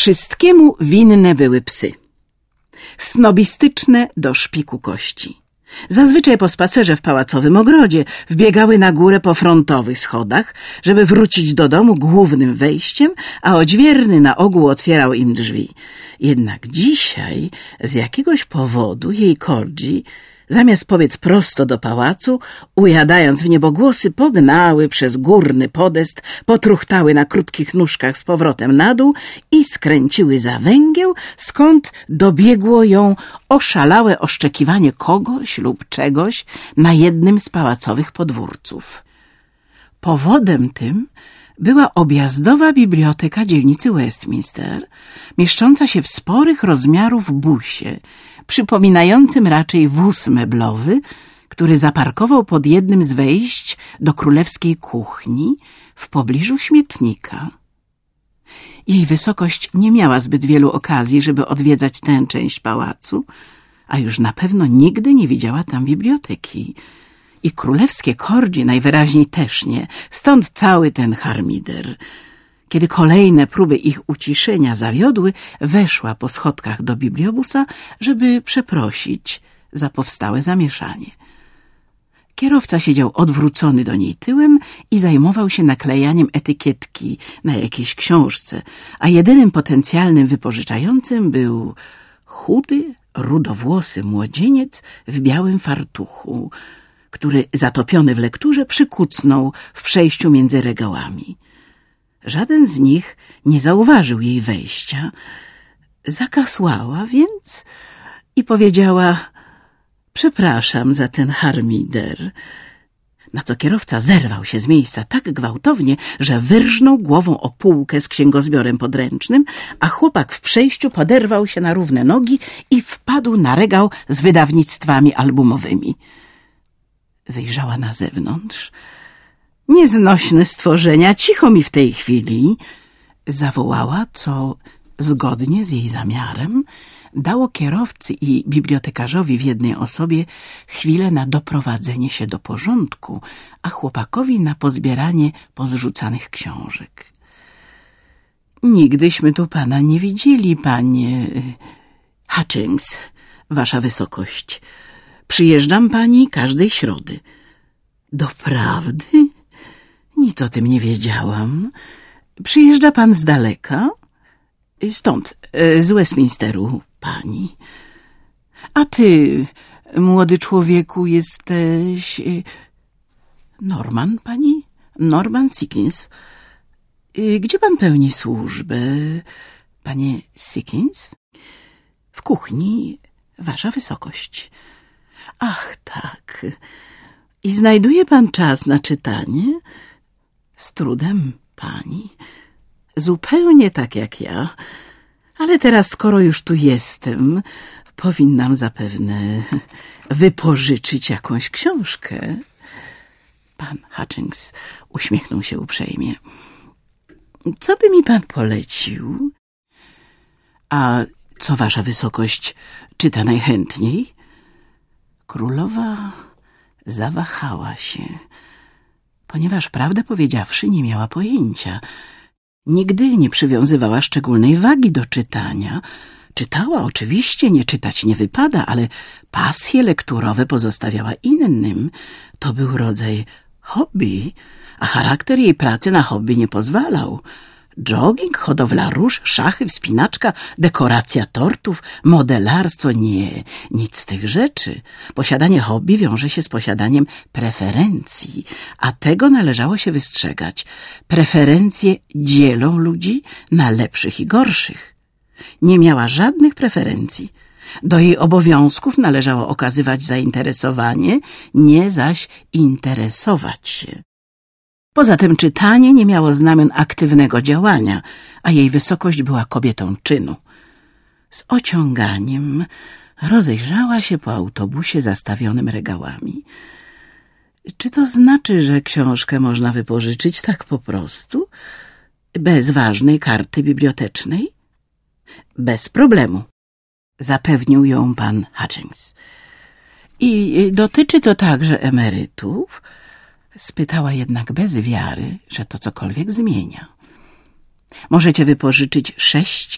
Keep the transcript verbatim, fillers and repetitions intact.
Wszystkiemu winne były psy. Snobistyczne do szpiku kości. Zazwyczaj po spacerze w pałacowym ogrodzie wbiegały na górę po frontowych schodach, żeby wrócić do domu głównym wejściem, a odźwierny na ogół otwierał im drzwi. Jednak dzisiaj z jakiegoś powodu jej Corgi, zamiast pobiec prosto do pałacu, ujadając w niebogłosy, pognały przez górny podest, potruchtały na krótkich nóżkach z powrotem na dół i skręciły za węgieł, skąd dobiegło ją oszalałe oszczekiwanie kogoś lub czegoś na jednym z pałacowych podwórców. Powodem tym była objazdowa biblioteka dzielnicy Westminster, mieszcząca się w sporych rozmiarów busie, przypominającym raczej wóz meblowy, który zaparkował pod jednym z wejść do królewskiej kuchni w pobliżu śmietnika. Jej wysokość nie miała zbyt wielu okazji, żeby odwiedzać tę część pałacu, a już na pewno nigdy nie widziała tam biblioteki. I królewskie Corgi najwyraźniej też nie, stąd cały ten harmider. Kiedy kolejne próby ich uciszenia zawiodły, weszła po schodkach do bibliobusa, żeby przeprosić za powstałe zamieszanie. Kierowca siedział odwrócony do niej tyłem i zajmował się naklejaniem etykietki na jakiejś książce, a jedynym potencjalnym wypożyczającym był chudy, rudowłosy młodzieniec w białym fartuchu, który zatopiony w lekturze przykucnął w przejściu między regałami. Żaden z nich nie zauważył jej wejścia. Zakasłała więc i powiedziała: przepraszam za ten harmider. Na co kierowca zerwał się z miejsca tak gwałtownie, że wyrżnął głową o półkę z księgozbiorem podręcznym, a chłopak w przejściu poderwał się na równe nogi i wpadł na regał z wydawnictwami albumowymi. Wyjrzała na zewnątrz. Nieznośne stworzenia, cicho mi w tej chwili, zawołała, co zgodnie z jej zamiarem dało kierowcy i bibliotekarzowi w jednej osobie chwilę na doprowadzenie się do porządku, a chłopakowi na pozbieranie pozrzucanych książek. Nigdyśmy tu pana nie widzieli, panie Hutchings, wasza wysokość. Przyjeżdżam pani każdej środy. Doprawdy? Nic o tym nie wiedziałam. Przyjeżdża pan z daleka? Stąd, z Westminsteru, pani. A ty, młody człowieku, jesteś... Norman, pani? Norman Sickins. Gdzie pan pełni służbę, panie Sickins? W kuchni, wasza wysokość. Ach, tak. I znajduje pan czas na czytanie? Z trudem, pani. Zupełnie tak jak ja. Ale teraz, skoro już tu jestem, powinnam zapewne wypożyczyć jakąś książkę. Pan Hutchings uśmiechnął się uprzejmie. Co by mi pan polecił? A co wasza wysokość czyta najchętniej? Królowa zawahała się, ponieważ, prawdę powiedziawszy, nie miała pojęcia. Nigdy nie przywiązywała szczególnej wagi do czytania. Czytała oczywiście, nie czytać nie wypada, ale pasje lekturowe pozostawiała innym. To był rodzaj hobby, a charakter jej pracy na hobby nie pozwalał. Jogging, hodowla róż, szachy, wspinaczka, dekoracja tortów, modelarstwo — nie, nic z tych rzeczy. Posiadanie hobby wiąże się z posiadaniem preferencji, a tego należało się wystrzegać. Preferencje dzielą ludzi na lepszych i gorszych. Nie miała żadnych preferencji. Do jej obowiązków należało okazywać zainteresowanie, nie zaś interesować się. Poza tym czytanie nie miało znamion aktywnego działania, a jej wysokość była kobietą czynu. Z ociąganiem rozejrzała się po autobusie zastawionym regałami. Czy to znaczy, że książkę można wypożyczyć tak po prostu? Bez ważnej karty bibliotecznej? Bez problemu, zapewnił ją pan Hutchings. I dotyczy to także emerytów? Spytała jednak bez wiary, że to cokolwiek zmienia. Możecie wypożyczyć sześć